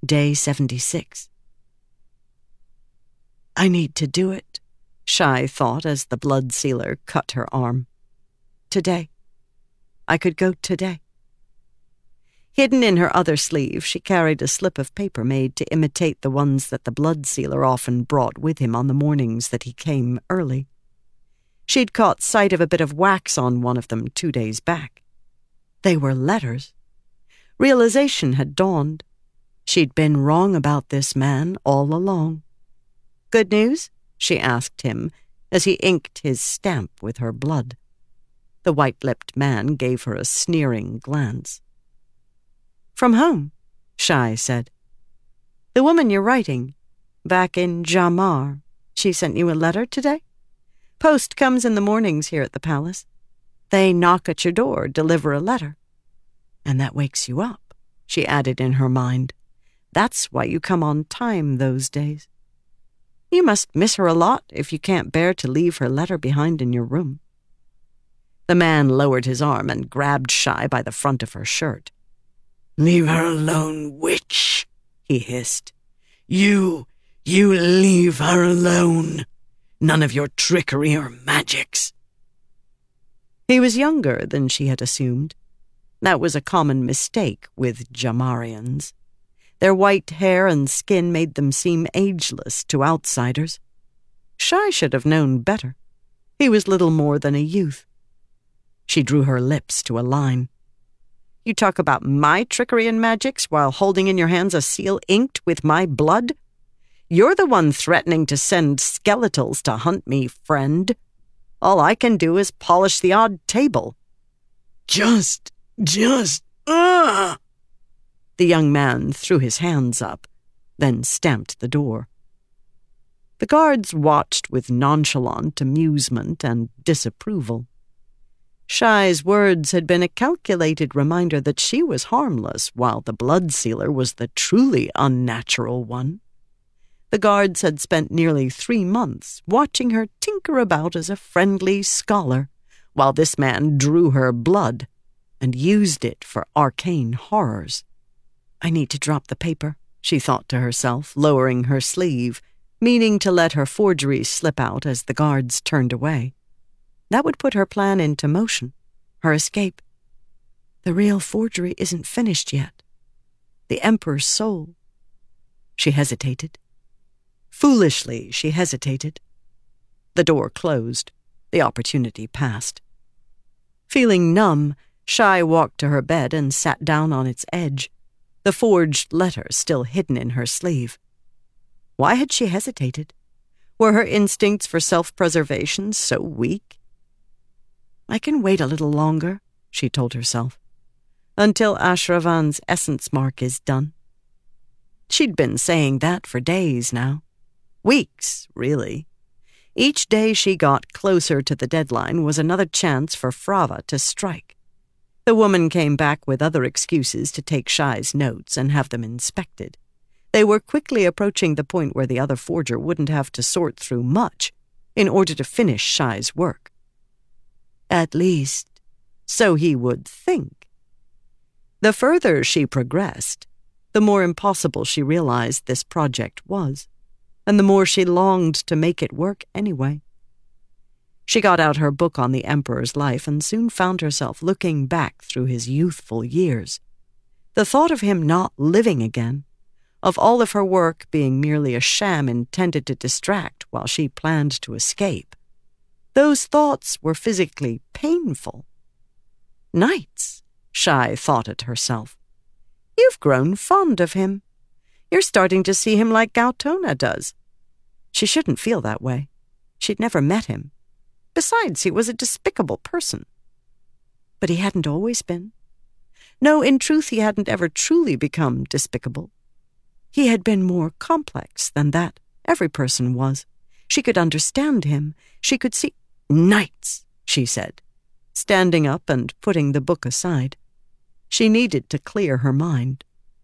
Day 76. I need to do it, Shai thought as the blood sealer cut her arm. Today. I could go today. Hidden in her other sleeve, she carried a slip of paper made to imitate the ones that the blood sealer often brought with him on the mornings that he came early. She'd caught sight of a bit of wax on one of them 2 days back. They were letters. Realization had dawned. She'd been wrong about this man all along. Good news? She asked him as he inked his stamp with her blood. The white-lipped man gave her a sneering glance. From home, Shai said. The woman you're writing, back in Jamar, she sent you a letter today? Post comes in the mornings here at the palace. They knock at your door, deliver a letter. And that wakes you up, she added in her mind. That's why you come on time those days. You must miss her a lot if you can't bear to leave her letter behind in your room. The man lowered his arm and grabbed Shai by the front of her shirt. Leave her alone, witch, he hissed. You leave her alone. None of your trickery or magics. He was younger than she had assumed. That was a common mistake with Jamarians. Their white hair and skin made them seem ageless to outsiders. Shai should have known better. He was little more than a youth. She drew her lips to a line. You talk about my trickery and magics while holding in your hands a seal inked with my blood? You're the one threatening to send skeletals to hunt me, friend. All I can do is polish the odd table. The young man threw his hands up, then stamped the door. The guards watched with nonchalant amusement and disapproval. Shai's words had been a calculated reminder that she was harmless, while the blood sealer was the truly unnatural one. The guards had spent nearly 3 months watching her tinker about as a friendly scholar, while this man drew her blood and used it for arcane horrors. I need to drop the paper, she thought to herself, lowering her sleeve, meaning to let her forgeries slip out as the guards turned away. That would put her plan into motion, her escape. The real forgery isn't finished yet. The Emperor's soul. She hesitated. Foolishly, she hesitated. The door closed. The opportunity passed. Feeling numb, Shai walked to her bed and sat down on its edge, the forged letter still hidden in her sleeve. Why had she hesitated? Were her instincts for self-preservation so weak? I can wait a little longer, she told herself, until Ashravan's essence mark is done. She'd been saying that for days now. Weeks, really. Each day she got closer to the deadline was another chance for Frava to strike. The woman came back with other excuses to take Shai's notes and have them inspected. They were quickly approaching the point where the other forger wouldn't have to sort through much in order to finish Shai's work. At least, so he would think. The further she progressed, the more impossible she realized this project was, and the more she longed to make it work anyway. She got out her book on the Emperor's life and soon found herself looking back through his youthful years. The thought of him not living again, of all of her work being merely a sham intended to distract while she planned to escape, those thoughts were physically painful. Knights, Shai thought it herself. You've grown fond of him. You're starting to see him like Gautona does. She shouldn't feel that way. She'd never met him. Besides, he was a despicable person. But he hadn't always been. No, in truth, he hadn't ever truly become despicable. He had been more complex than that. Every person was. She could understand him. She could see... Knights, she said, standing up and putting the book aside. She needed to clear her mind.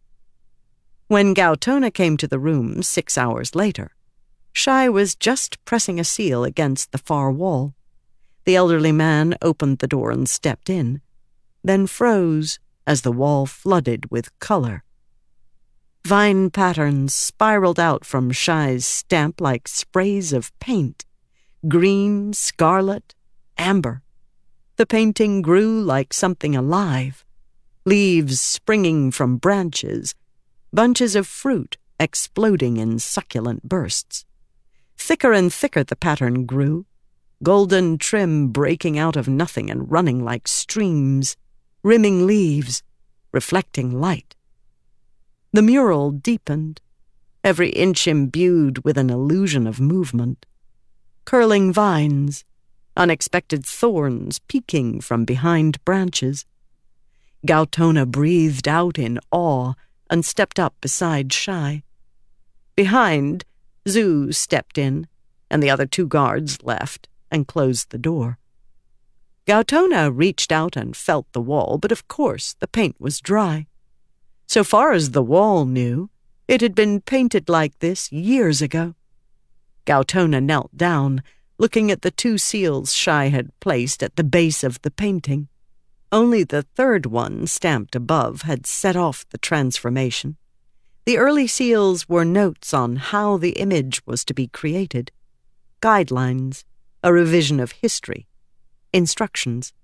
When Gautona came to the room 6 hours later, Shai was just pressing a seal against the far wall. The elderly man opened the door and stepped in, then froze as the wall flooded with color. Vine patterns spiraled out from Shai's stamp like sprays of paint, green, scarlet, amber. The painting grew like something alive, leaves springing from branches, bunches of fruit exploding in succulent bursts. Thicker and thicker the pattern grew, golden trim breaking out of nothing and running like streams, rimming leaves, reflecting light. The mural deepened, every inch imbued with an illusion of movement. Curling vines, unexpected thorns peeking from behind branches. Gautona breathed out in awe and stepped up beside Shai. Behind, Zhu stepped in, and the other 2 guards left and closed the door. Gautona reached out and felt the wall, but of course the paint was dry. So far as the wall knew, it had been painted like this years ago. Gautona knelt down, looking at the 2 seals Shai had placed at the base of the painting. Only the 3rd one, stamped above, had set off the transformation. The early seals were notes on how the image was to be created, guidelines, a revision of history, instructions.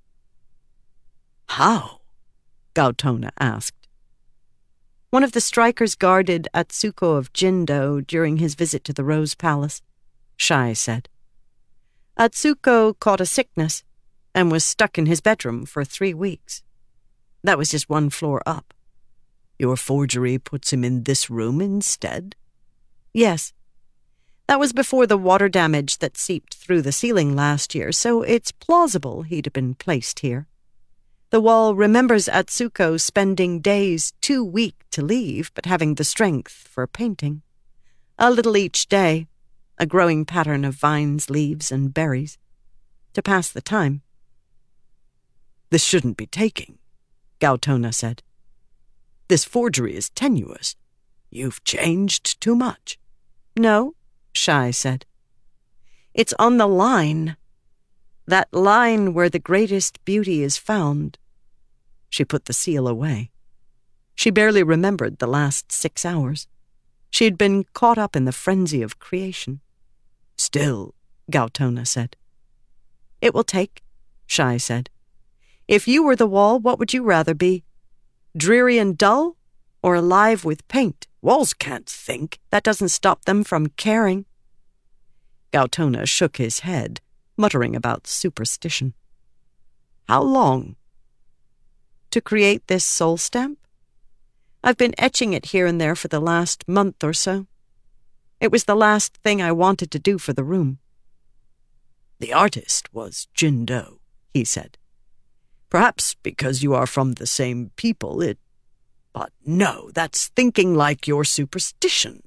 How? Gautona asked. One of the strikers guarded Atsuko of Jindo during his visit to the Rose Palace, Shai said. Atsuko caught a sickness and was stuck in his bedroom for 3 weeks. That was just 1 floor up. Your forgery puts him in this room instead? Yes. That was before the water damage that seeped through the ceiling last year, so it's plausible he'd been placed here. The wall remembers Atsuko spending days too weak to leave, but having the strength for painting. A little each day, a growing pattern of vines, leaves, and berries, to pass the time. This shouldn't be taking, Gautona said. This forgery is tenuous. You've changed too much. No, Shai said. It's on the line. That line where the greatest beauty is found. She put the seal away. She barely remembered the last 6 hours. She had been caught up in the frenzy of creation. Still, Gautona said. It will take, Shai said. If you were the wall, what would you rather be? Dreary and dull, or alive with paint? Walls can't think. That doesn't stop them from caring. Gautona shook his head, muttering about superstition. How long? To create this soul stamp? I've been etching it here and there for the last month or so. It was the last thing I wanted to do for the room. The artist was Jindo, he said. Perhaps because you are from the same people, But no, that's thinking like your superstition.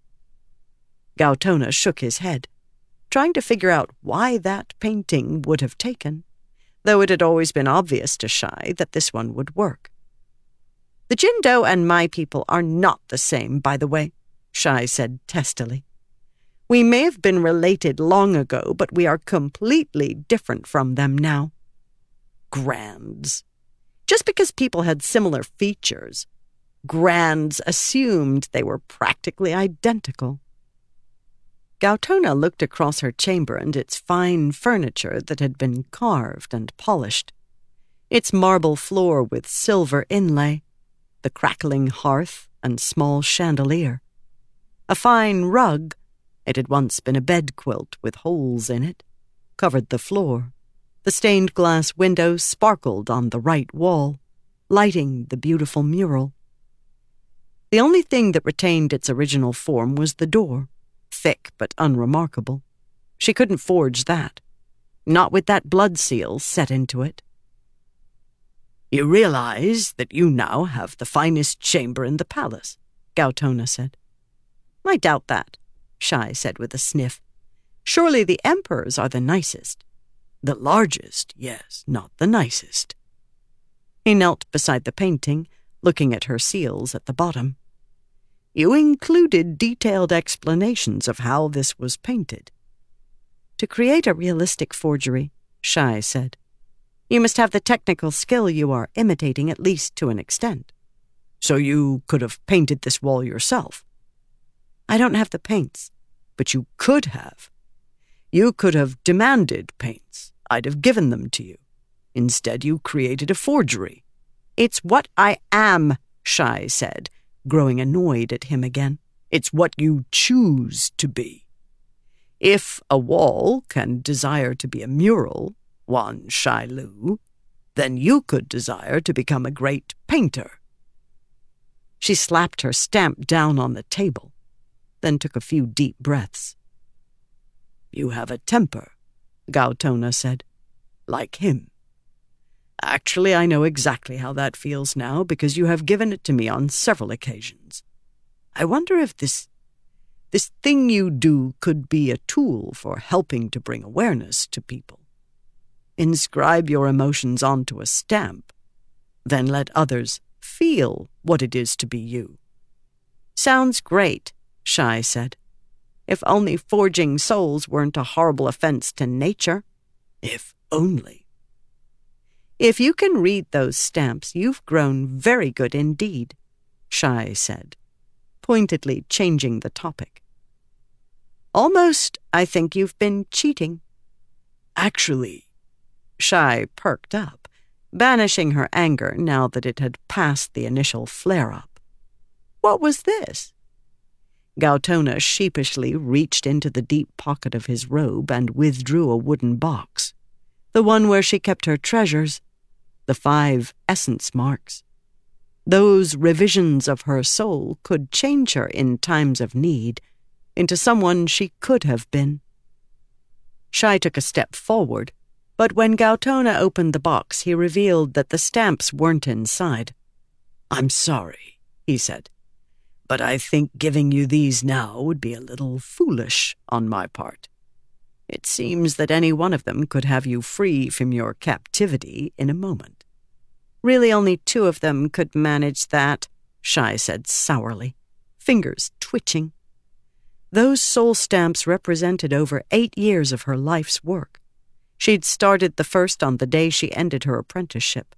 Gautona shook his head, trying to figure out why that painting would have taken, though it had always been obvious to Shai that this one would work. The Jindo and my people are not the same, by the way, Shai said testily. We may have been related long ago, but we are completely different from them now. Grands. Just because people had similar features, Grands assumed they were practically identical. Gautona looked across her chamber and its fine furniture that had been carved and polished, its marble floor with silver inlay, the crackling hearth and small chandelier. A fine rug, it had once been a bed quilt with holes in it, covered the floor. The stained glass window sparkled on the right wall, lighting the beautiful mural. The only thing that retained its original form was the door, thick but unremarkable. She couldn't forge that, not with that blood seal set into it. You realize that you now have the finest chamber in the palace, Gautona said. I doubt that, Shai said with a sniff. Surely the emperors are the nicest. The largest, yes, not the nicest. He knelt beside the painting, looking at her seals at the bottom. You included detailed explanations of how this was painted. To create a realistic forgery, Shai said, you must have the technical skill you are imitating at least to an extent. So you could have painted this wall yourself. I don't have the paints. But you could have. You could have demanded paints. I'd have given them to you. Instead, you created a forgery. It's what I am, Shai said, growing annoyed at him again. It's what you choose to be. If a wall can desire to be a mural, Wan Shai Lu, then you could desire to become a great painter. She slapped her stamp down on the table, then took a few deep breaths. You have a temper, Gautona said, like him. Actually, I know exactly how that feels now because you have given it to me on several occasions. I wonder if this thing you do could be a tool for helping to bring awareness to people. Inscribe your emotions onto a stamp, then let others feel what it is to be you. Sounds great, Shai said. If only forging souls weren't a horrible offense to nature. If only. If you can read those stamps, you've grown very good indeed, Shai said, pointedly changing the topic. Almost, I think you've been cheating. Actually, Shai perked up, banishing her anger now that it had passed the initial flare-up. What was this? Gautona sheepishly reached into the deep pocket of his robe and withdrew a wooden box, the one where she kept her treasures, the 5 essence marks. Those revisions of her soul could change her in times of need into someone she could have been. Shai took a step forward, but when Gautona opened the box, he revealed that the stamps weren't inside. I'm sorry, he said, but I think giving you these now would be a little foolish on my part. It seems that any one of them could have you free from your captivity in a moment. Really only 2 of them could manage that, Shai said sourly, fingers twitching. Those soul stamps represented over 8 years of her life's work. She'd started the first on the day she ended her apprenticeship.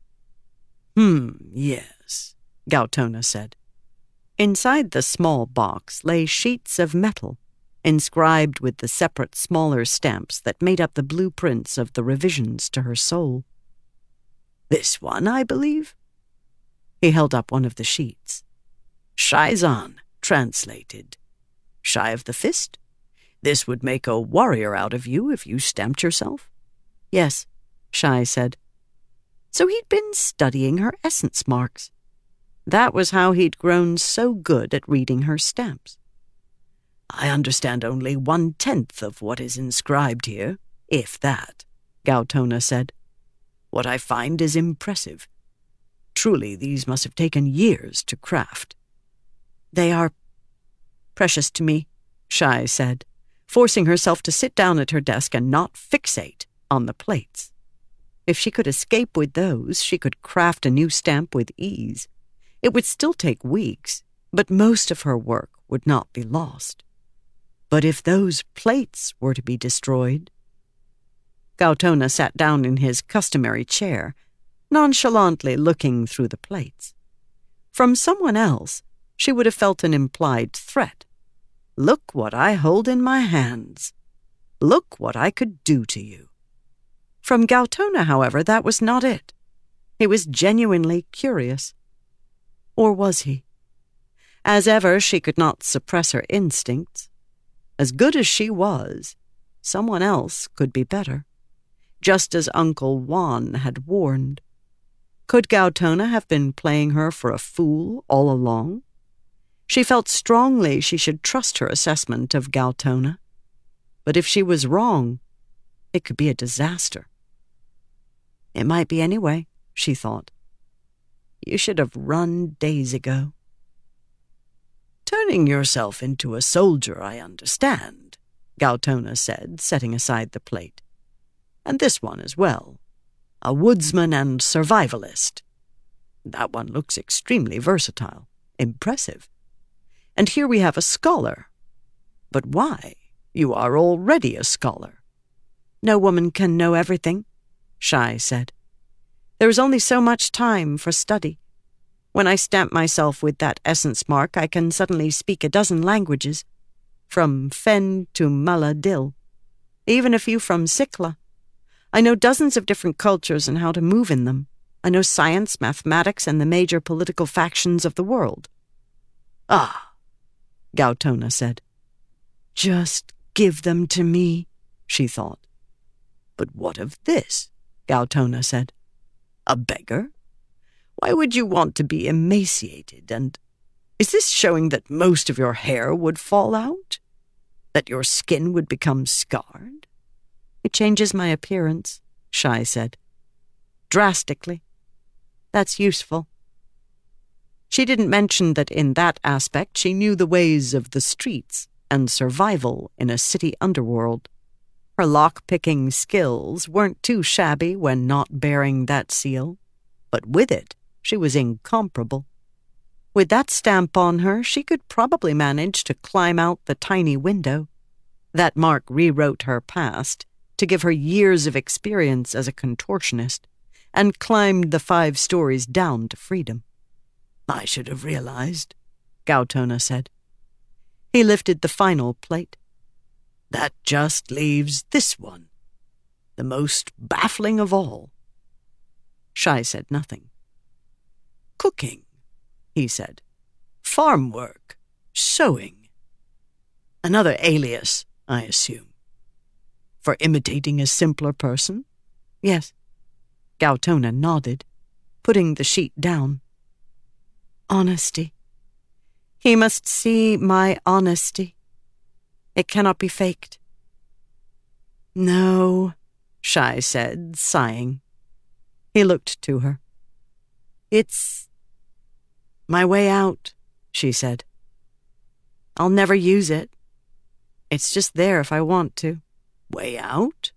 Yes, Gautona said. Inside the small box lay sheets of metal, inscribed with the separate smaller stamps that made up the blueprints of the revisions to her soul. This one, I believe? He held up one of the sheets. Shaizan, translated. Shai of the Fist? This would make a warrior out of you if you stamped yourself? Yes, Shai said. So he'd been studying her essence marks. That was how he'd grown so good at reading her stamps. I understand only 1/10 of what is inscribed here, if that, Gautona said. What I find is impressive. Truly, these must have taken years to craft. They are precious to me, Shai said, forcing herself to sit down at her desk and not fixate on the plates. If she could escape with those, she could craft a new stamp with ease. It would still take weeks, but most of her work would not be lost. But if those plates were to be destroyed... Gautona sat down in his customary chair, nonchalantly looking through the plates. From someone else, she would have felt an implied threat. Look what I hold in my hands. Look what I could do to you. From Gautona, however, that was not it. He was genuinely curious. Or was he? As ever, she could not suppress her instincts. As good as she was, someone else could be better, just as Uncle Wan had warned. Could Gautona have been playing her for a fool all along? She felt strongly she should trust her assessment of Gautona. But if she was wrong, it could be a disaster. It might be anyway, she thought. You should have run days ago. Turning yourself into a soldier, I understand, Gautona said, setting aside the plate. And this one as well. A woodsman and survivalist. That one looks extremely versatile. Impressive. And here we have a scholar. But why? You are already a scholar. No woman can know everything, Shai said. There is only so much time for study. When I stamp myself with that essence mark, I can suddenly speak a dozen languages, from Fen to Maladil, even a few from Sikla. I know dozens of different cultures and how to move in them. I know science, mathematics, and the major political factions of the world. Ah, Gautona said. Just give them to me, she thought. But what of this? Gautona said. A beggar? Why would you want to be emaciated, and is this showing that most of your hair would fall out? That your skin would become scarred? It changes my appearance, Shai said. Drastically. That's useful. She didn't mention that in that aspect she knew the ways of the streets and survival in a city underworld. Her lock-picking skills weren't too shabby when not bearing that seal, but with it, she was incomparable. With that stamp on her, she could probably manage to climb out the tiny window. That mark rewrote her past to give her years of experience as a contortionist, and climbed the 5 stories down to freedom. I should have realized, Gautona said. He lifted the final plate. That just leaves this one, the most baffling of all. Shai said nothing. Cooking, he said. Farm work, sewing. Another alias, I assume. For imitating a simpler person? Yes. Gautona nodded, putting the sheet down. Honesty. He must see my honesty. It cannot be faked. No, Shai said, sighing. He looked to her. It's my way out, she said. I'll never use it. It's just there if I want to. Way out?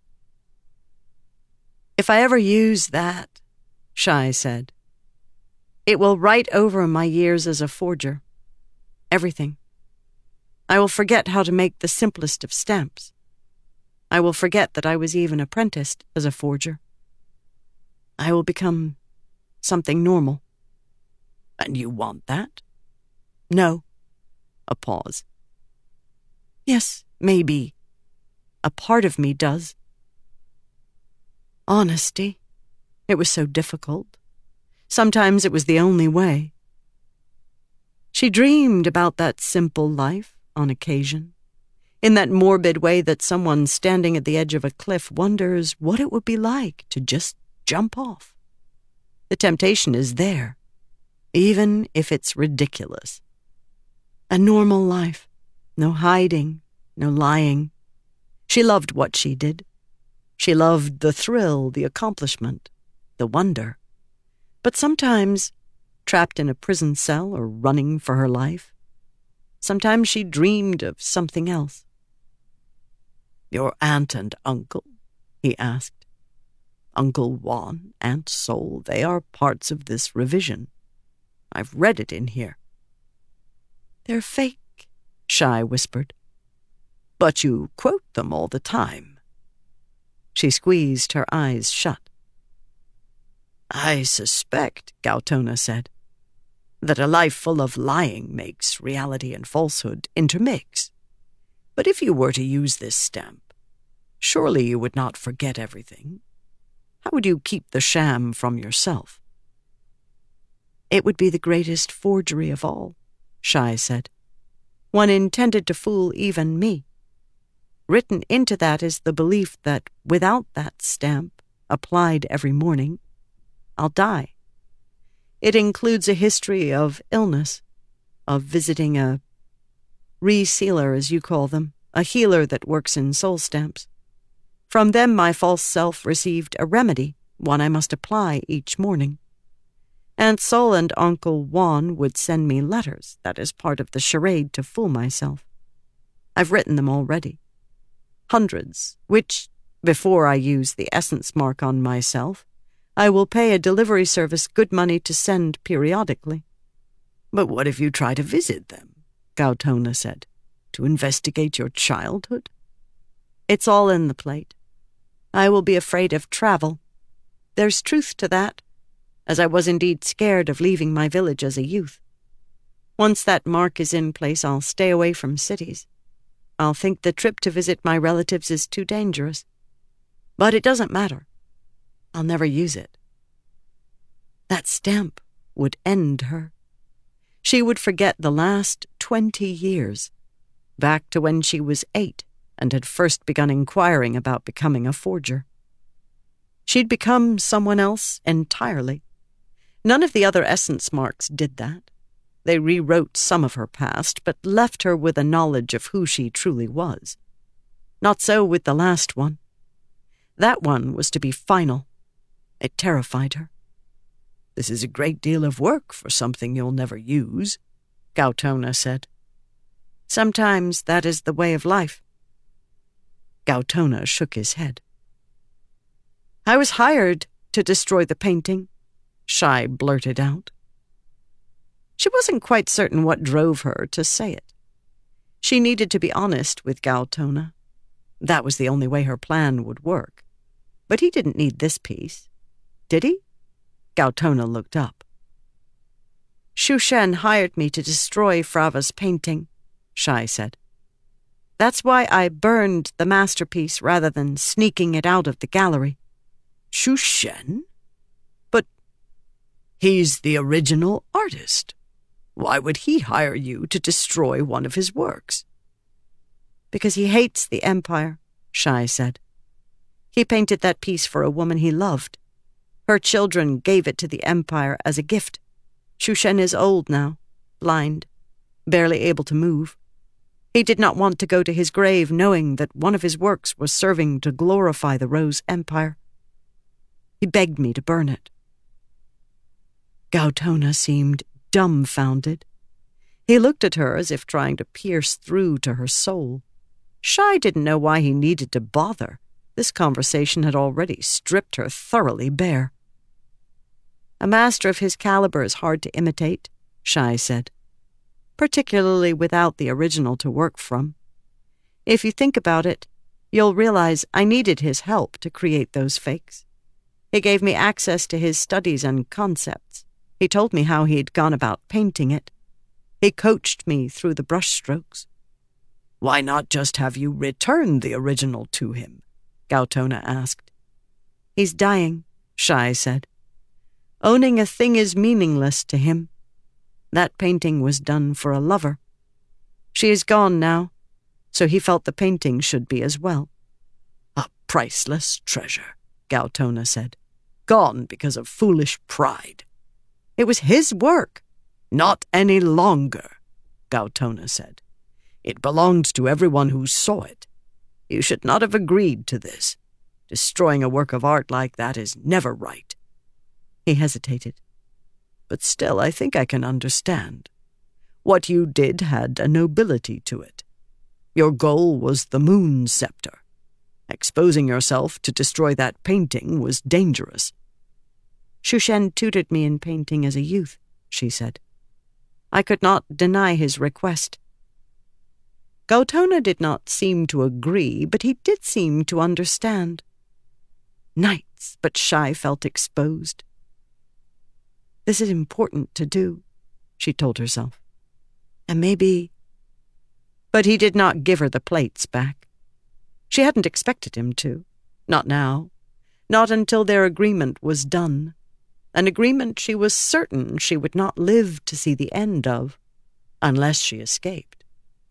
If I ever use that, Shai said, it will write over my years as a forger. Everything. I will forget how to make the simplest of stamps. I will forget that I was even apprenticed as a forger. I will become something normal. And you want that? No. A pause. Yes, maybe. A part of me does. Honesty. It was so difficult. Sometimes it was the only way. She dreamed about that simple life on occasion, in that morbid way that someone standing at the edge of a cliff wonders what it would be like to just jump off. The temptation is there, even if it's ridiculous. A normal life, no hiding, no lying. She loved what she did. She loved the thrill, the accomplishment, the wonder. But sometimes, trapped in a prison cell or running for her life, sometimes she dreamed of something else. Your aunt and uncle? He asked. Uncle Juan, Aunt Sol, they are parts of this revision. I've read it in here. They're fake, Shai whispered. But you quote them all the time. She squeezed her eyes shut. I suspect, Gautona said, that a life full of lying makes reality and falsehood intermix. But if you were to use this stamp, surely you would not forget everything. How would you keep the sham from yourself? It would be the greatest forgery of all, Shai said. One intended to fool even me. Written into that is the belief that without that stamp, applied every morning, I'll die. It includes a history of illness, of visiting a resealer, as you call them, a healer that works in soul stamps. From them my false self received a remedy, one I must apply each morning. Aunt Sol and Uncle Juan would send me letters. That is part of the charade to fool myself. I've written them already. Hundreds, which, before I use the essence mark on myself, I will pay a delivery service good money to send periodically. But what if you try to visit them? Gautona said. To investigate your childhood? It's all in the plate. I will be afraid of travel. There's truth to that. as I was indeed scared of leaving my village as a youth. Once that mark is in place, I'll stay away from cities. I'll think the trip to visit my relatives is too dangerous. But it doesn't matter. I'll never use it. That stamp would end her. She would forget the last 20 years, back to when she was 8 and had first begun inquiring about becoming a forger. She'd become someone else entirely. None of the other essence marks did that. They rewrote some of her past, but left her with a knowledge of who she truly was. Not so with the last one. That one was to be final. It terrified her. "This is a great deal of work for something you'll never use," Gautona said. "Sometimes that is the way of life." Gautona shook his head. "I was hired to destroy the painting," Shai blurted out. She wasn't quite certain what drove her to say it. She needed to be honest with Gautona. That was the only way her plan would work. But he didn't need this piece. Did he? Gautona looked up. "Shu Shen hired me to destroy Frava's painting," Shai said. "That's why I burned the masterpiece rather than sneaking it out of the gallery." "Shu Shen? But he's the original artist. Why would he hire you to destroy one of his works?" "Because he hates the Empire," Shai said. "He painted that piece for a woman he loved. Her children gave it to the Empire as a gift. Shu Shen is old now, blind, barely able to move. He did not want to go to his grave knowing that one of his works was serving to glorify the Rose Empire. He begged me to burn it." Gautona seemed dumbfounded. He looked at her as if trying to pierce through to her soul. Shai didn't know why he needed to bother. This conversation had already stripped her thoroughly bare. "A master of his caliber is hard to imitate," Shai said, "particularly without the original to work from. If you think about it, you'll realize I needed his help to create those fakes. He gave me access to his studies and concepts. He told me how he'd gone about painting it. He coached me through the brushstrokes." "Why not just have you return the original to him?" Gautona asked. "He's dying," Shai said. "Owning a thing is meaningless to him. That painting was done for a lover. She is gone now, so he felt the painting should be as well." "A priceless treasure," Gautona said. "Gone because of foolish pride." "It was his work." "Not any longer," Gautona said. "It belonged to everyone who saw it. You should not have agreed to this. Destroying a work of art like that is never right." He hesitated. "But still, I think I can understand. What you did had a nobility to it. Your goal was the Moon Scepter. Exposing yourself to destroy that painting was dangerous." "Shu Shen tutored me in painting as a youth," she said. "I could not deny his request." Gautona did not seem to agree, but he did seem to understand. Nights, but Shai felt exposed. "This is important to do," she told herself. "And maybe—" But he did not give her the plates back. She hadn't expected him to. Not now. Not until their agreement was done. An agreement she was certain she would not live to see the end of, unless she escaped.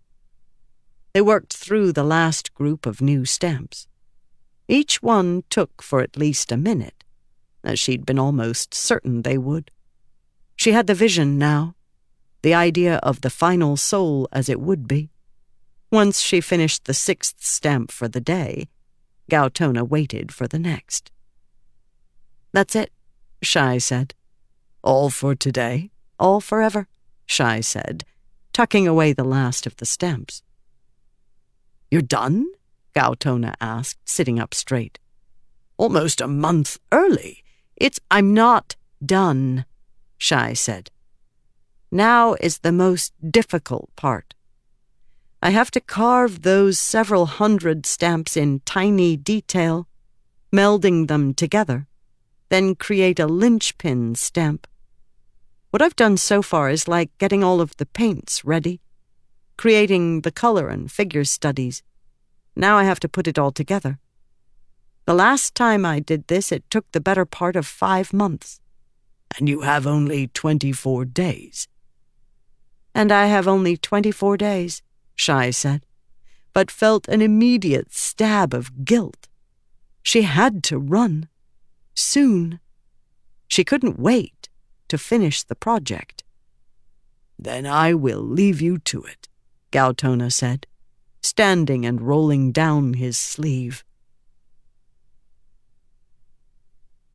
They worked through the last group of new stamps. Each one took for at least a minute, as she'd been almost certain they would. She had the vision now, the idea of the final soul as it would be. Once she finished the 6th stamp for the day, Gautona waited for the next. "That's it," Shai said. "All for today?" "All forever," Shai said, tucking away the last of the stamps. "You're done?" Gautona asked, sitting up straight. "Almost a month early." I'm not done," Shai said. "Now is the most difficult part. I have to carve those several hundred stamps in tiny detail, melding them together. then create a linchpin stamp. What I've done so far is like getting all of the paints ready, creating the color and figure studies. Now I have to put it all together. The last time I did this, it took the better part of 5 months. And you have only 24 days. And I have only 24 days, Shai said, but felt an immediate stab of guilt. She had to run. Soon. She couldn't wait to finish the project. Then I will leave you to it, Gautona said, standing and rolling down his sleeve.